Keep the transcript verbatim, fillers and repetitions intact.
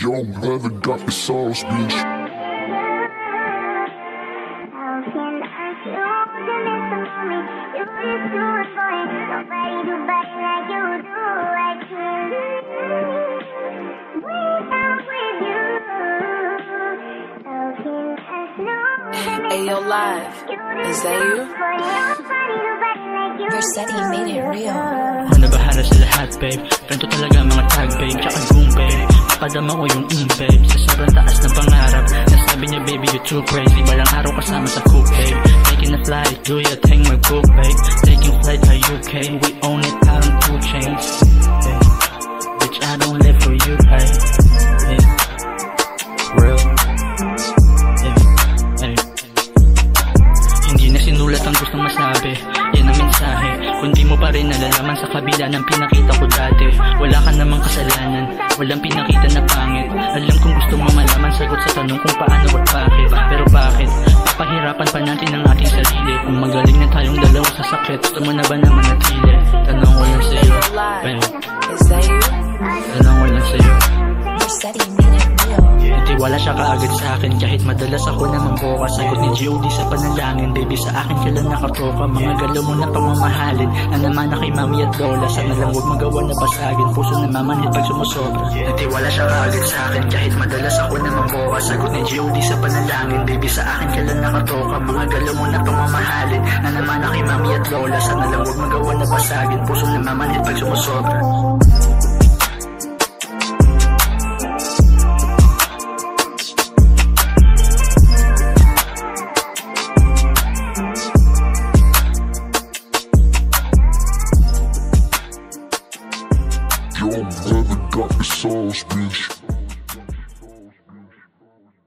Young leather got the sauce, bitch. Ayo Live, is that you? Versetti made it real. Ano bahala sa lahat, babe? Ganito talaga mga tag, babe. Tsaka boom, babe. Napadama ko yung mm, babe. Sa sobrang taas ng pangarap. Nasabi niya, baby, you too crazy. Balang araw kasama sa coop, babe. Taking a flight, do your thing, mag-book, babe. Taking flight to U K, we own it out on two chains, babe. Bitch, I don't live for you, babe. Babe. Real. Hindi na sinulat ang gustong masabi. Yan ang mensahe. Kundi mo pa rin nalalaman sa kabila ng pinakita ko dati. Wala ka namang kasalanan, walang pinakita na pangit. Alam kong gusto mo malaman sagot sa tanong kung paano at bakit. Pero bakit? Papahirapan pa natin ang ating sarili. Kung magaling na tayong dalawa sa sakit, gusto mo na ba na manatili? Tanong ko lang sa'yo, babe. Is that you? Tanong ko lang sa'yo. Versetti made it real. Natiwala siya kaagad sa akin kahit madalas ako naman boka. Sagot ni G O D sa panalangin, baby sa akin kailan nakatoka. Mga galaw mo na pamamahalin na naman na kay mami at lola. Sana lang huwag magawa na basagin, puso na mamanhid pag sumusobra. Natiwala siya kaagad sa akin kahit madalas ako naman boka. Sagot ni G O D sa panalangin, baby sa akin kailan nakatoka. Mga galaw mo na pamamahalin na naman na kay mami at lola. Sana lang huwag magawa na basagin, puso na mamanhid pag sumusobra.